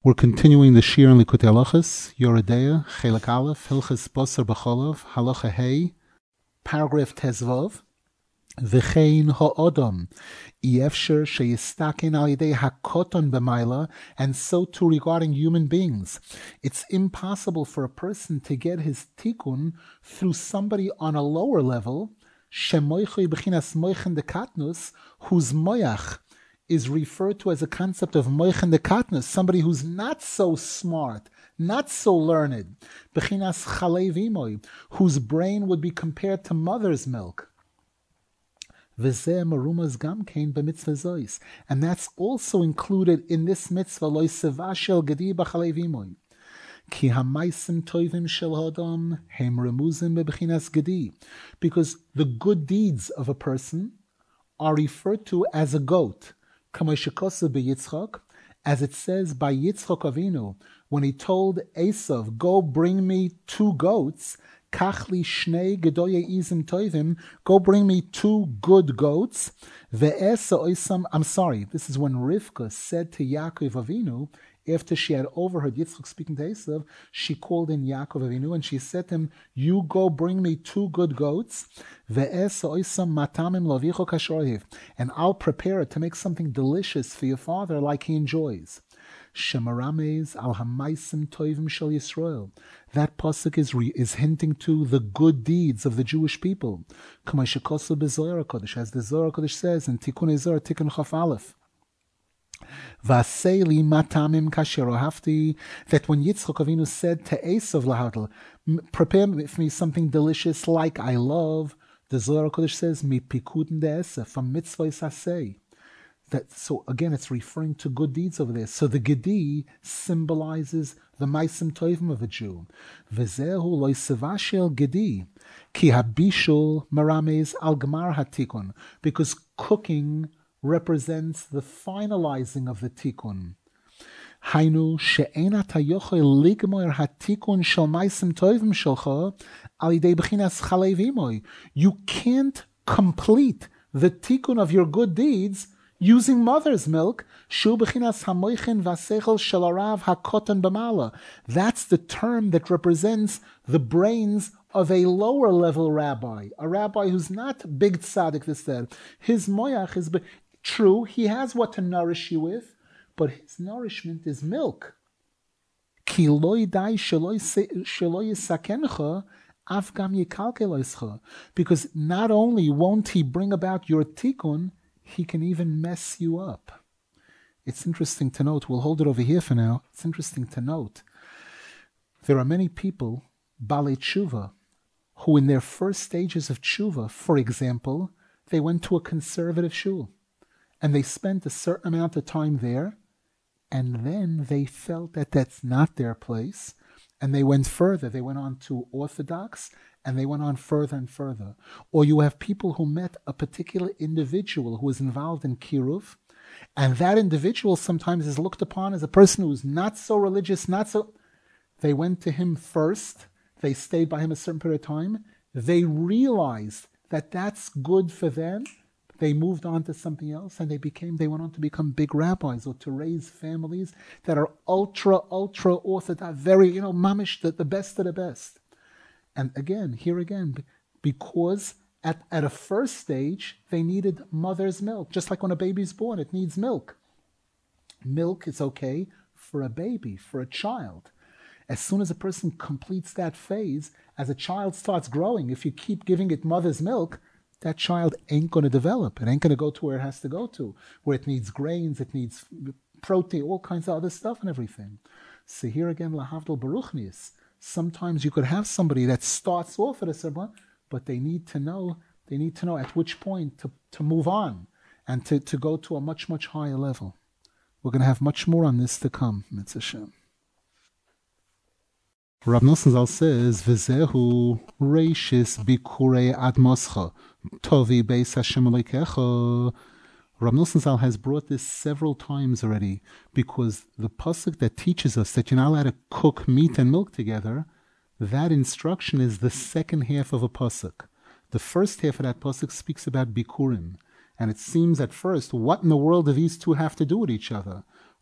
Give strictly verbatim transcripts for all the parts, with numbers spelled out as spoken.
We're continuing the Shir in Likutei Halachos, Yoredeya, Chelek Aleph, Hilchos Basar B'Cholov, Halacha Hey, paragraph Tezvav, V'chein ha'odam, Yefsher sheyistaken al yedei hakoton b'mayla, and so too regarding human beings. It's impossible for a person to get his tikkun through somebody on a lower level, shemoichui b'chinas moichen dekatnus, whose moyach is referred to as a concept of moichen dekatnus, somebody who's not so smart, not so learned, b'chinas chalev imoy, whose brain would be compared to mother's milk. And that's also included in this mitzvah, Lo sevashel gedi b'chalev imoy. Ki hamaisim toivim shel hodam hem remuzim b'chinas gedi, because the good deeds of a person are referred to as a goat, as it says by Yitzchak Avinu when he told Esav, "Go bring me two goats." Kachli shnei gedoye izim toivim. Go bring me two good goats. Ve'esa oisam. I'm sorry. This is when Rivka said to Yaakov Avinu, after she had overheard Yitzchak speaking to Esav, she called in Yaakov Avinu and she said to him, "You go bring me two good goats, ve'esa oisam matamim lavicho kashorehiv, and I'll prepare it to make something delicious for your father like he enjoys." Shemarames al hamaisim toivim shel Yisrael. That pasuk is re, is hinting to the good deeds of the Jewish people. Kamei shekosu b'Zohar HaKadosh, as the Zohar HaKadosh says in Tikkun Zohar, Tikkun Chaf Aleph. Vaseli matamim kasher ohafti, that when Yitzchak Avinu said to Esav lahadl, prepare for me something delicious like I love, the Zohar HaKadosh says, mi pikuden de'esef, from mitzvah sasei. That, so again, it's referring to good deeds over there. So the Gedi symbolizes the Maisim Toivim of a Jew. V'zehu lo sevashel Gedi, ki habishul marames al gemar hatikun, because cooking represents the finalizing of the tikkun. Hainu she'ena tayochel ligmoir hatikun shel Maisim Toivim shelcha al yidei b'chinas chalev imoy. You can't complete the tikkun of your good deeds using mother's milk. Shu b'chinas hamoichin v'asechel shel harav hakoton b'mala. That's the term that represents the brains of a lower level rabbi, a rabbi who's not big tzaddik. This that his moyach is true. He has what to nourish you with, but his nourishment is milk. Ki lo yidai shelo yisakencha af gam yikalkel, because not only won't he bring about your tikkun, he can even mess you up. It's interesting to note, we'll hold it over here for now. It's interesting to note, there are many people, Balei Tshuva, who in their first stages of Tshuva, for example, they went to a conservative shul, and they spent a certain amount of time there, and then they felt that that's not their place, and they went further. They went on to Orthodox, and they went on further and further. Or you have people who met a particular individual who was involved in Kiruv, and that individual sometimes is looked upon as a person who's not so religious, not so... They went to him first, they stayed by him a certain period of time, they realized that that's good for them, they moved on to something else, and they became, they went on to become big rabbis, or to raise families that are ultra, ultra orthodox, very, you know, mamish, the, the best of the best. And again, here again, because at, at a first stage, they needed mother's milk. Just like when a baby's born, it needs milk. Milk is okay for a baby, for a child. As soon as a person completes that phase, as a child starts growing, if you keep giving it mother's milk, that child ain't going to develop. It ain't going to go to where it has to go to, where it needs grains, it needs protein, all kinds of other stuff and everything. So here again, lahavdol baruchnius. Sometimes you could have somebody that starts off at a certain, but they need to know, they need to know at which point to, to move on and to, to go to a much, much higher level. We're going to have much more on this to come, Mitzvah Shem. Rav Nosson Zal says, V'zehu reishis bikurei ad moscha, tovi beis Hashem Elokecha. Rav Nosson Zal has brought this several times already, because the pasuk that teaches us that you're not allowed to cook meat and milk together, that instruction is the second half of a pasuk. The first half of that pasuk speaks about bikurim, and it seems at first, what in the world do these two have to do with each other?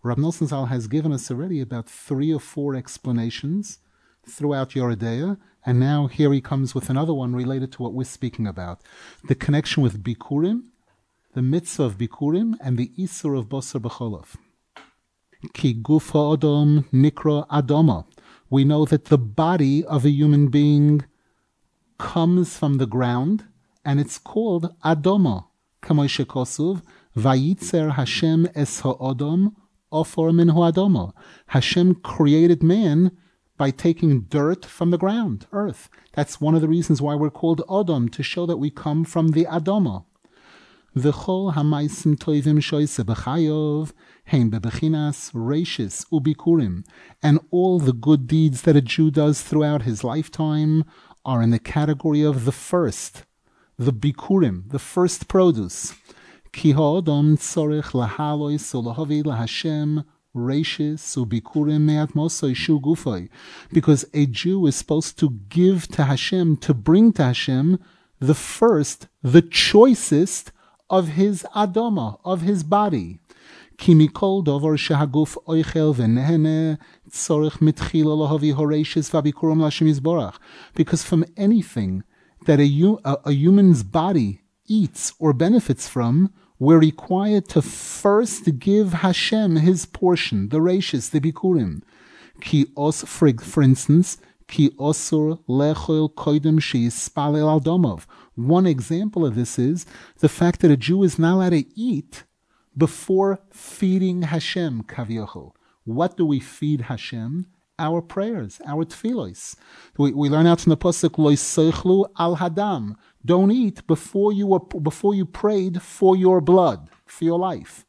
Rab Nosson Zal has given us already about three or four explanations throughout Yoredeya, and now here he comes with another one related to what we're speaking about. The connection with Bikurim, the mitzvah of Bikurim, and the Isur of Basar B'cholov. Ki gufa Adam nikra Adama. We know that the body of a human being comes from the ground, and it's called Adama. Kamoi shekosuv, vayitzer Hashem es ha'adam, ofor min ha'adama. Hashem created man by taking dirt from the ground, earth. That's one of the reasons why we're called Adam, to show that we come from the Adama. V'chol hamaisim toivim shoyse b'chayov, heim bebechinas reishis ubikurim. And all the good deeds that a Jew does throughout his lifetime are in the category of the first, the bikurim, the first produce. Ki ha'adam tzorech lahalois ulahavi laHashem reishis ubikurim me'at mosoi shu gufoi. Because a Jew is supposed to give to Hashem, to bring to Hashem, the first, the choicest of his Adama, of his body. Ki mikol dovar shehaguf oichel v'nehene tzorech mitchila lahavi horeishis v'abikurim l'Hashem yizborach. Because from anything that a, a, a human's body eats or benefits from, we're required to first give Hashem his portion, the reishis, the bikurim. Ki os, for, for instance, ki osur lechol koidem sheyispalel al domov. One example of this is the fact that a Jew is not allowed to eat before feeding Hashem, kavyochel. What do we feed Hashem? Our prayers, our tefillos. We, we learn out from the pasuk, lo yisochlu al hadam. Don't eat before you were, before you prayed for your blood, for your life.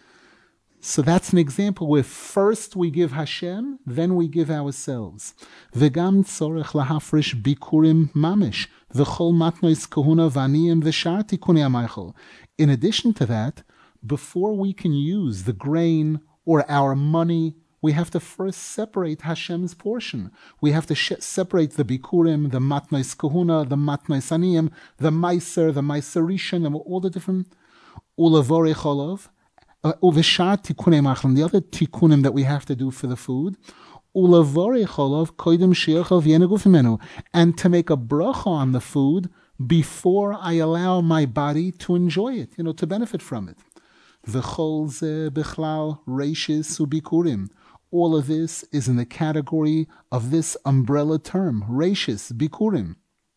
So that's an example where first we give Hashem, then we give ourselves. V'gam tzorech lahafrish bikurim mamish, v'chol matnois kahuna v'aniyim v'shar tikunei hamaychol. In addition to that, before we can use the grain or our money, we have to first separate Hashem's portion. We have to sh- separate the bikurim, the matnois kahuna, the matnois aniyim, the meiser, the meiser rishon, and all the different ulavore cholov. Uh, Uveshar tikunei machlan, the other tikunim that we have to do for the food, ulavore cholov koidem shiachov yenegufimenu, and to make a bracha on the food before I allow my body to enjoy it, you know, to benefit from it. V'chol ze bichlal reishis ubikurim. All of this is in the category of this umbrella term, reishis, bikurim.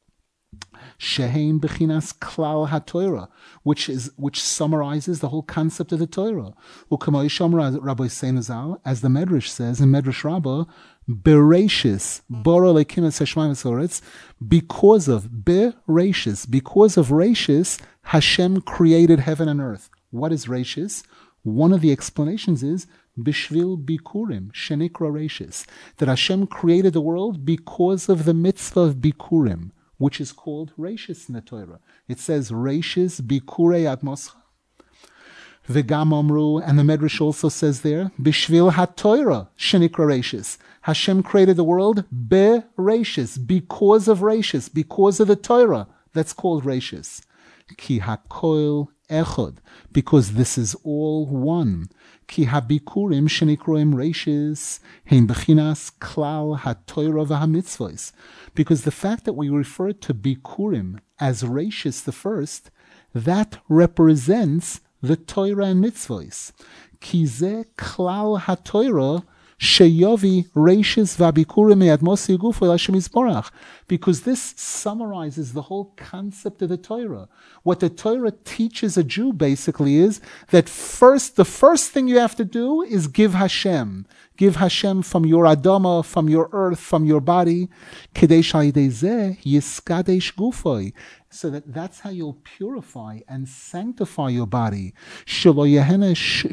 Sheheim bechinas klal haTorah, which is which summarizes the whole concept of the Torah. U'kamoi shomer Rabbi Seinazal, as the Medrash says in Medrash Rabbah, bereishis bara lekim es hashmayim v'soretz, because of bereishis, because of reishis, Hashem created heaven and earth. What is reishis? One of the explanations is bishvil bikurim shenikra reishis, that Hashem created the world because of the mitzvah of bikurim, which is called reishis in the Torah. It says reishis bikurei ad moscha. V'gam omru, and the Medrash also says there, bishvil haTorah shenikra reishis. Hashem created the world be reishis, because of reishis, because of the Torah. That's called reishis. Ki hakoil echod, because this is all one. Ki habikurim shenikroim reishis heim bechinas klal haTorah v'hamitzvos. Because the fact that we refer to bikurim as reishis the first, that represents the Torah and mitzvos. Ki ze klal haTorah sheyovi reishis v'abikurim me'ad mosi gufo Hashem yizborach. Because this summarizes the whole concept of the Torah. What the Torah teaches a Jew basically is that first, the first thing you have to do is give Hashem. Give Hashem from your Adama, from your earth, from your body. Kedesh ha'idei zeh yiskadesh gufoi. So that that's how you'll purify and sanctify your body. That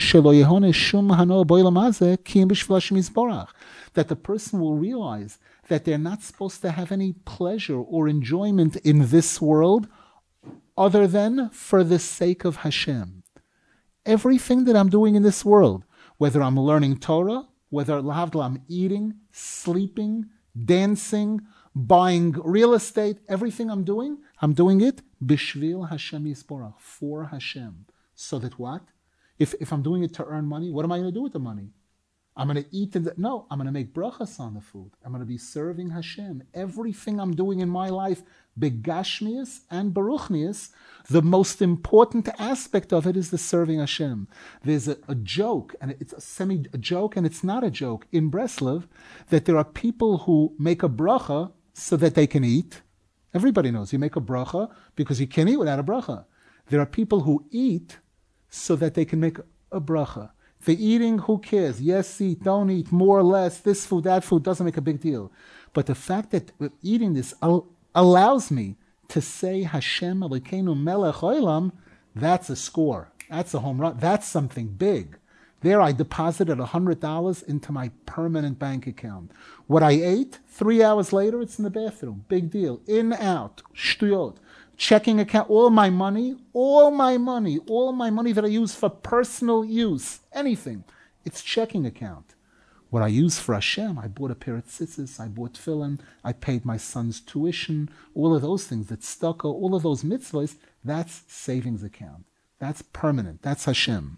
the person will realize that they're not supposed to have any pleasure or enjoyment in this world other than for the sake of Hashem. Everything that I'm doing in this world, whether I'm learning Torah, whether I'm eating, sleeping, dancing, buying real estate, everything I'm doing, I'm doing it bishvil Hashem yisborach, for Hashem. So that what? If if I'm doing it to earn money, what am I going to do with the money? I'm going to eat it. No, I'm going to make brachas on the food. I'm going to be serving Hashem. Everything I'm doing in my life, begashmius and baruchnius, the most important aspect of it is the serving Hashem. There's a, a joke, and it's a semi a joke, and it's not a joke in Breslov, that there are people who make a bracha so that they can eat. Everybody knows you make a bracha because you can't eat without a bracha. There are people who eat so that they can make a bracha. The eating, who cares? Yes, eat, don't eat, more or less, this food, that food, doesn't make a big deal. But the fact that eating this al- allows me to say Hashem Elokeinu Melech Olam, that's a score. That's a home run. That's something big. There I deposited one hundred dollars into my permanent bank account. What I ate, three hours later, it's in the bathroom. Big deal. In, out, shtuyot. Checking account, all my money, all my money, all my money that I use for personal use, anything, it's checking account. What I use for Hashem, I bought a pair of tzitzis, I bought tefillin, I paid my son's tuition, all of those things, that stucco, all of those mitzvahs, that's savings account. That's permanent. That's Hashem.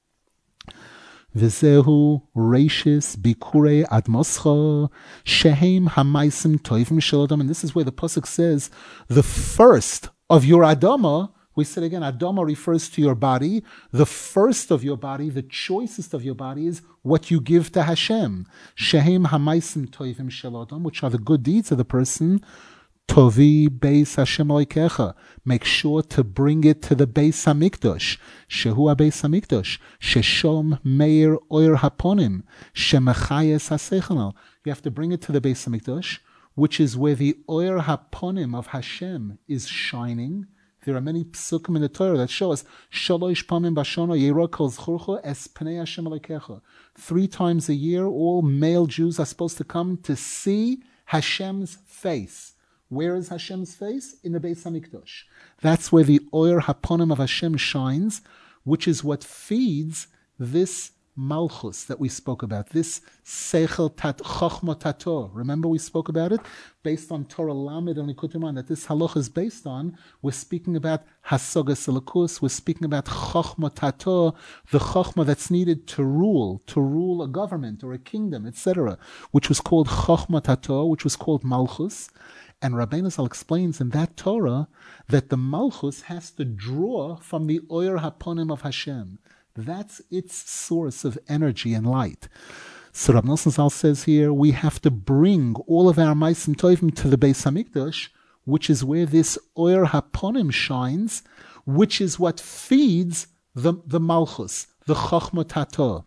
V'zehu reishis bikurei admoscha shehem hamaisim toivim shel adam. And this is where the pasuk says, the first of your adama. We said again, adama refers to your body. The first of your body, the choicest of your body, is what you give to Hashem. Shehem hamaisim toivim shel adam, which are the good deeds of the person. Tovi Beis Hashem Elokecha. Make sure to bring it to the Beis Hamikdash. Shehu Beis Hamikdash. Sheshom Meir Oir Haponim. Shemachayes Hasechanal. You have to bring it to the Beis Hamikdash, which is where the Oir Haponim of Hashem is shining. There are many psukim in the Torah that show us Shalosh Pamim Bashono Yero Kol Zchurcho Es Pnei Hashem Elokecha. Three times a year, all male Jews are supposed to come to see Hashem's face. Where is Hashem's face? In the Beis Hamikdash. That's where the Oyer Haponim of Hashem shines, which is what feeds this Malchus that we spoke about, this Seichel Tat Chochma Tato. Remember we spoke about it? Based on Torah Lamed and Likutim, that this halach is based on. We're speaking about Hasogas Elikus, we're speaking about Chochma Tato, the Chochma that's needed to rule, to rule a government or a kingdom, et cetera, which was called Chochma Tato, which was called Malchus. And Rabbeinu Zal explains in that Torah that the Malchus has to draw from the Oyer Haponim of Hashem. That's its source of energy and light. So Rabbi Nosson Zal says here, we have to bring all of our Maisim Tovim to the Beis Hamikdash, which is where this Oyer Haponim shines, which is what feeds the, the Malchus, the Chochma Tato,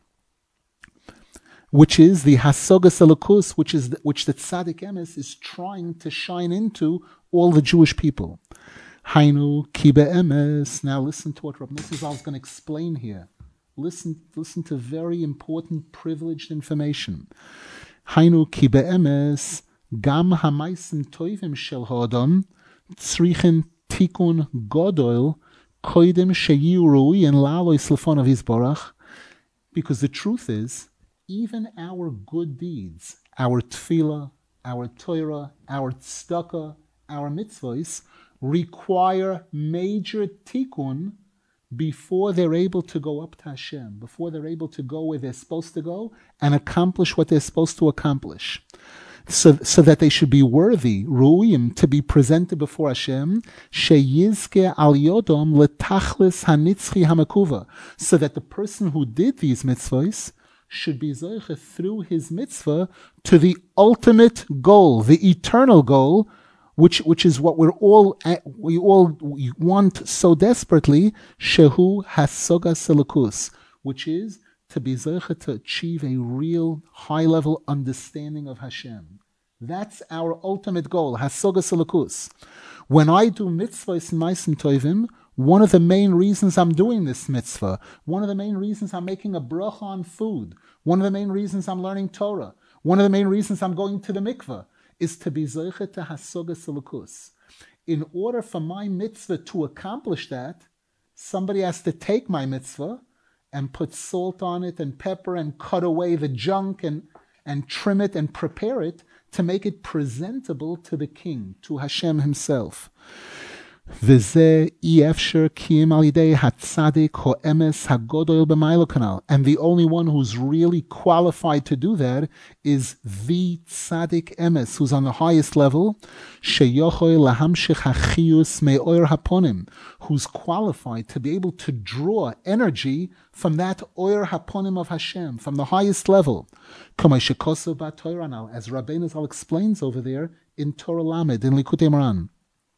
which is the Hasogas Elikus, which is the, which the Tzaddik Emes is trying to shine into all the Jewish people. Hainu ki be'emes. Now listen to what Rabbi Nosson Zal is going to explain here. Listen, listen to very important, privileged information. Hainu ki be'emes gam hamaisim toivim shel ha'adam tzrichen tikun godol koidem sheyiu ru'uyin la'alois lefonav yizborach. Because the truth is, even our good deeds, our tefillah, our Torah, our tzedakah, our mitzvahs, require major tikkun before they're able to go up to Hashem, before they're able to go where they're supposed to go and accomplish what they're supposed to accomplish. So, so that they should be worthy, ru'uyim, to be presented before Hashem, sheyizke al yodom letachlis hanitzchi hamakuva, so that the person who did these mitzvahs should be zoche through his mitzvah to the ultimate goal, the eternal goal, which which is what we're all we all want so desperately, shehu hasogas elikus, which is to be zoche to achieve a real high level understanding of Hashem. That's our ultimate goal, hasogas elikus. When I do mitzvahs and ma'asim tovim, one of the main reasons I'm doing this mitzvah, one of the main reasons I'm making a bracha on food, one of the main reasons I'm learning Torah, one of the main reasons I'm going to the mikveh, is to be zoche to hasogas elikus. In order for my mitzvah to accomplish that, somebody has to take my mitzvah and put salt on it and pepper and cut away the junk and, and trim it and prepare it to make it presentable to the king, to Hashem himself. V'zeh efsher kiyim al yidei hatzadik ho'emes hagodoil b'maylo kanal. And the only one who's really qualified to do that is the tzaddik emes, who's on the highest level, sheyochoy lahamshich hachiyus me'oyer haponim, who's qualified to be able to draw energy from that oyer haponim of Hashem, from the highest level. Kamay shekosu ba'Torah now, as Rabbeinu Zal explains over there in Torah Lamed, in Likutei Moran.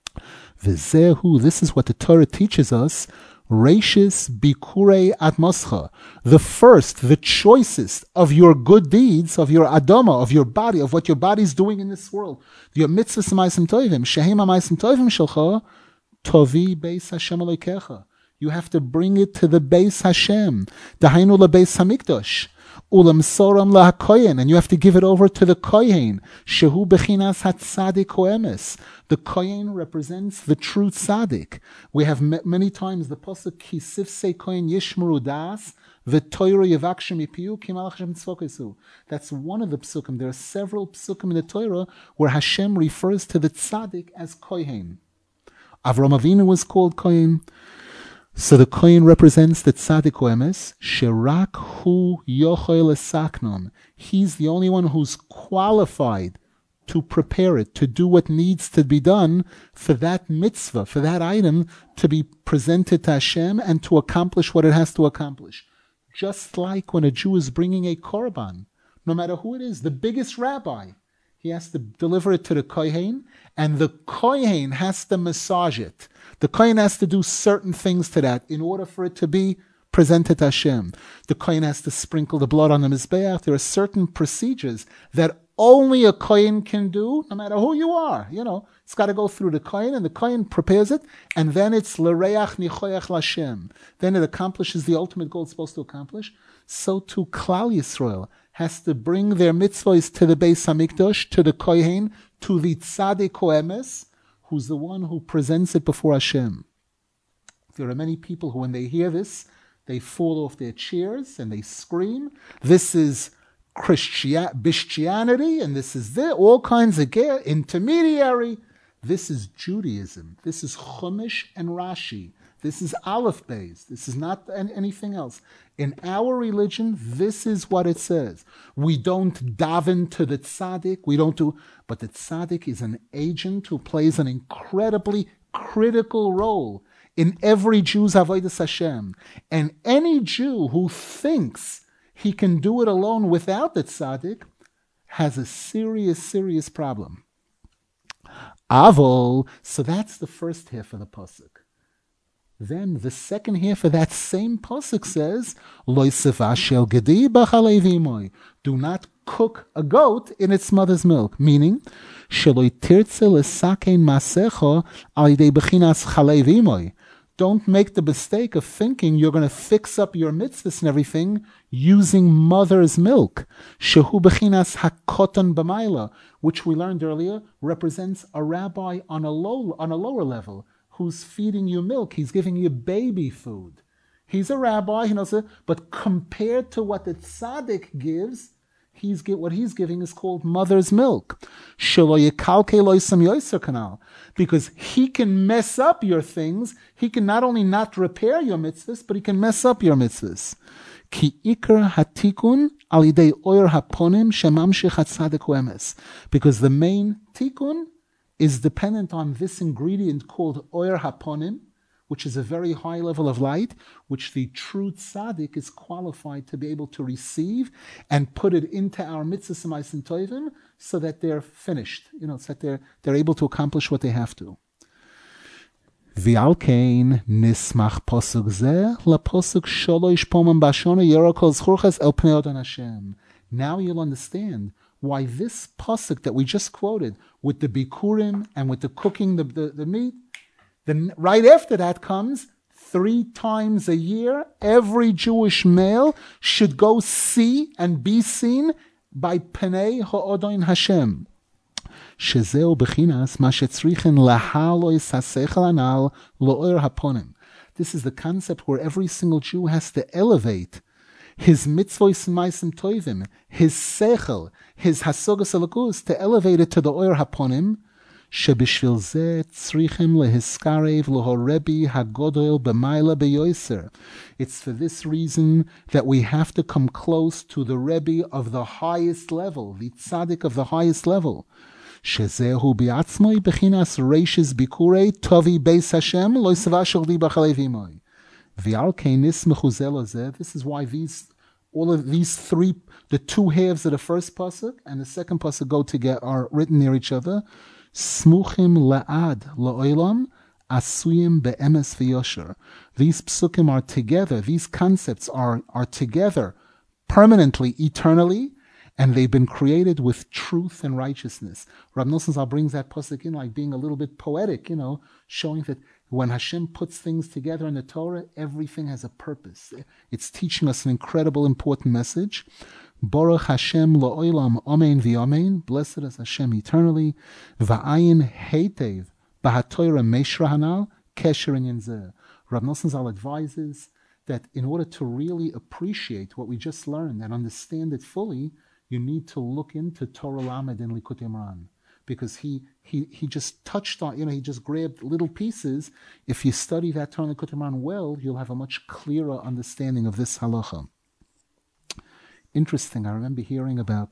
V'zehu, this is what the Torah teaches us, Reishis Bikurei Atmoscha, the first, the choicest of your good deeds, of your Adama, of your body, of what your body's doing in this world. Your mitzvahs ma'asim tovim, shehem ma'asim tovim shelcha, tovi beis Hashem Elokecha. You have to bring it to the Beis Hashem, dahainu lebeis Hamikdash. Ulam soram lahakoyen, and you have to give it over to the kohen. Shehu bechinas hatzadik koemes. The kohen represents the true tzaddik. We have m- many times the pasuk kisif se kohen yishmeru das v'toyro yevakshim yipiu kimalach Hashem tzvokesu. That's one of the psukim. There are several psukim in the Torah where Hashem refers to the tzaddik as kohen. Avram Avinu was called kohen. So the kohen represents the tzaddik emes, sherak hu yochel esaknon. He's the only one who's qualified to prepare it, to do what needs to be done for that mitzvah, for that item to be presented to Hashem and to accomplish what it has to accomplish. Just like when a Jew is bringing a korban, no matter who it is, the biggest rabbi, he has to deliver it to the kohen, and the kohen has to massage it. The kohen has to do certain things to that in order for it to be presented to Hashem. The kohen has to sprinkle the blood on the mizbeach. There are certain procedures that only a kohen can do, no matter who you are. You know, it's got to go through the kohen, and the kohen prepares it, and then it's l'reach nichoyach l'Hashem. Then it accomplishes the ultimate goal it's supposed to accomplish. So too, Klal Yisrael has to bring their mitzvahs to the Beis Hamikdash, to the kohen, to the tzaddik emes, who's the one who presents it before Hashem. There are many people who, when they hear this, they fall off their chairs and they scream, this is Christianity, and this is there, all kinds of gear, intermediary. This is Judaism. This is Chumash and Rashi. This is Aleph Beis. This is not anything else. In our religion, this is what it says. We don't daven to the tzaddik. We don't do, but the tzaddik is an agent who plays an incredibly critical role in every Jew's avodas Hashem. And any Jew who thinks he can do it alone without the tzaddik has a serious, serious problem. Avol, so that's the first half of the pasuk. Then the second half of that same pasuk says, "Lo shel gedi b'chalei v'imoy." Do not cook a goat in its mother's milk. Meaning, "Shelo tirtze lesakein masecho al yidei bechinas chalei v'imoy." Don't make the mistake of thinking you're going to fix up your mitzvahs and everything using mother's milk. Shehu bechinas hakoton b'mayla, which we learned earlier, represents a rabbi on a low on a lower level, who's feeding you milk. He's giving you baby food. He's a rabbi, he knows it, but compared to what the tzaddik gives, he's get, what he's giving is called mother's milk. Because he can mess up your things. He can not only not repair your mitzvahs, but he can mess up your mitzvahs. Ki ikar hatikun al yidei oyer haponim shemamshich hatzadik emes. Because the main tikun is dependent on this ingredient called oyer haponim, which is a very high level of light, which the true tzaddik is qualified to be able to receive and put it into our mitzvahs and tovim so that they're finished, you know, so that they're, they're able to accomplish what they have to. V'alkein nismach posuk zeh laposuk sholosh pomim bashona yerakol zchurches el pnei odon Hashem. Now you'll understand why this pasuk that we just quoted, with the bikurim and with the cooking the, the, the meat, then right after that comes three times a year, every Jewish male should go see and be seen by Pnei Ha'odon Hashem. Shezeu bechinas ma shetzrichen lahalois hasechel anal lo'er haponim. This is the concept where every single Jew has to elevate his mitzvos and ma'asim tovim, his sechel, his hasogas alakus, to elevate it to the oyer haponim, שבשביל זה צריכים להסקרב להרבי הגדול במעלה ביותר. It's for this reason that we have to come close to the Rebbe of the highest level, the tzaddik of the highest level. שזהו בעצמו בחינס רישס ביקורי טובי בייס השם לא יסבה של ליבה חלבי מוי. ועל כן נסמכו זה לזה. This is why these all of these three, the two halves of the first pasuk and the second pasuk go together, are written near each other. Smuchim la'ad la'olam asuyim be'emes v'yosher. These psukim are together. These concepts are are together permanently, eternally, and they've been created with truth and righteousness. Rav Nosson Zal brings that pasuk in like being a little bit poetic, you know, showing that when Hashem puts things together in the Torah, everything has a purpose. It's teaching us an incredible, important message. Baruch Hashem la'olam amen v'amen. Blessed is Hashem eternally. Va'ayin heitev b'hatoira meshra hanal kesher inyan zeh. Rav Nosson Zal advises that in order to really appreciate what we just learned and understand it fully, you need to look into Torah Lamed and Likutei Moharan, because he he he just touched on, you know, he just grabbed little pieces. If you study that Torah and Likutei Moharan well, you'll have a much clearer understanding of this halacha. Interesting, I remember hearing about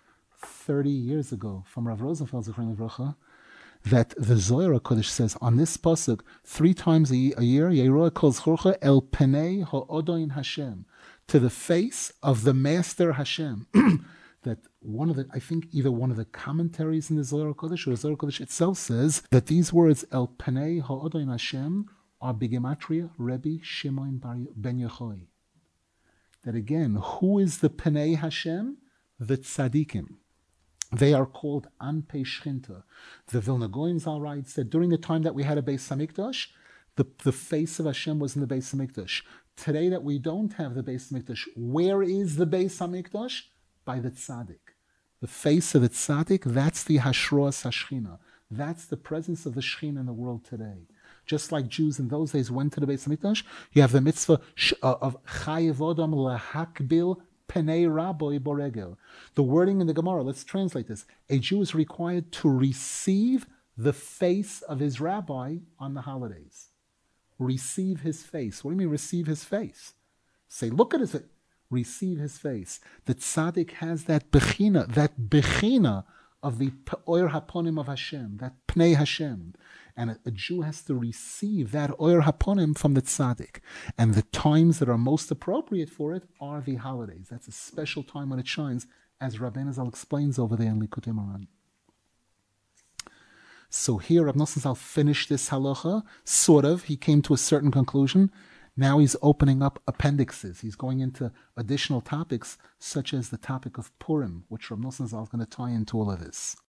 thirty years ago from Rav Rosenfeld Zichron Livracha that the Zohar HaKodesh says on this pasuk three times a year, Yeroah kol zchorcha el penei ha'odoin Hashem, to the face of the Master Hashem. That one of the, I think either one of the commentaries in the Zohar HaKodesh or the Zohar HaKodesh itself says that these words El Penei Ha'odoin Hashem are Bigematria Rebbe Shimon ben Yochai. That again, who is the Penei Hashem? The Tzadikim. They are called Anpei Shchinta. The Vilna Gaon Zal writes that during the time that we had a Beis Hamikdash, the, the face of Hashem was in the Beis Hamikdash. Today that we don't have the Beis Hamikdash, where is the Beis Hamikdash? By the tzaddik. The face of the tzaddik, that's the hashroas hashchina. That's the presence of the Shechina in the world today. Just like Jews in those days went to the Beis Hamikdash, you have the mitzvah of chayev odam lahakbil penei rabbi boregel. The wording in the Gemara, let's translate this. A Jew is required to receive the face of his rabbi on the holidays. Receive his face. What do you mean receive his face? Say, look at his face. Receive his face. The tzaddik has that bechina, that bechina of the oir haponim of Hashem, that pnei Hashem. And a, a Jew has to receive that oir haponim from the tzaddik. And the times that are most appropriate for it are the holidays. That's a special time when it shines, as Rabbeinu Zal explains over there in Likutei Moharan. So here Rav Nosson Zal finished this halacha, sort of. He came to a certain conclusion. Now he's opening up appendixes. He's going into additional topics, such as the topic of Purim, which Rav Nosson Zal is going to tie into all of this.